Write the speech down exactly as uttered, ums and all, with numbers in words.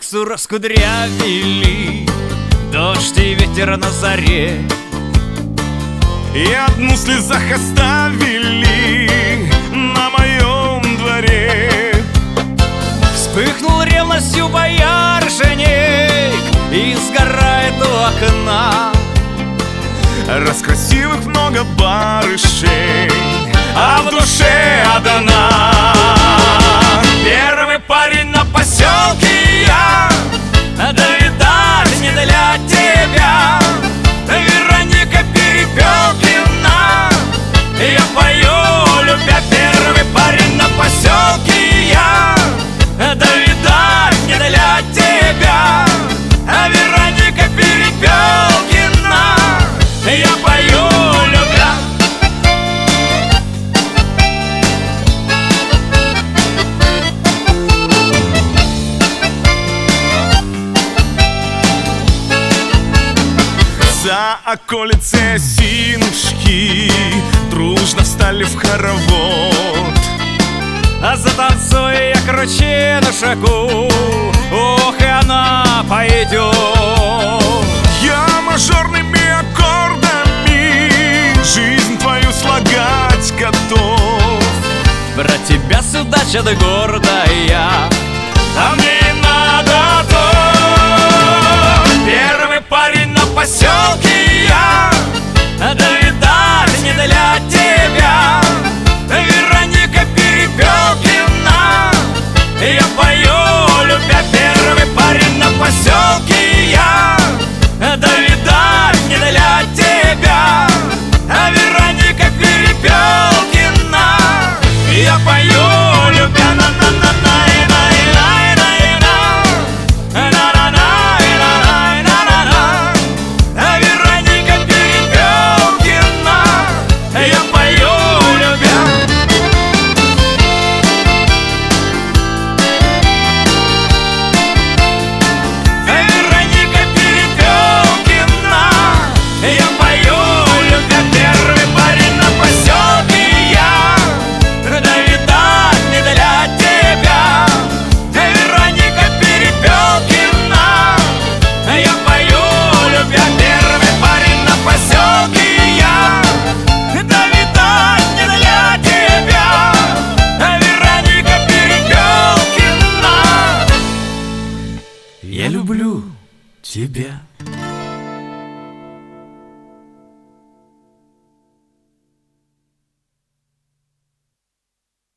косу раскудрявили дождь и ветер на заре, и одну в слезах оставили на моем дворе. Вспыхнул ревностью боярышник и сгорает у окна. Раз красивых много барышей, а в душе одна. Первый парень на поселке я, да видать не для тебя. Вероника Перепелкина, я пою, любя. Первый парень на поселке я, да видать не для тебя. Вероника Перепелкина, я пою, любя. За околицей осинушки дружно встали в хоровод. А затанцуя я круче на шагу, ох, и она пойдет. Я мажорными аккордами жизнь твою слагать готов. Про тебя судачат гордая, а мне и надо то. Первый парень на поселке я, да видать не для тебя. Вероника Перепелкина, я пою, любя. Первый парень на поселке я, да видать не для тебя. Вероника Перепелкина, я пою, любя. Я люблю тебя.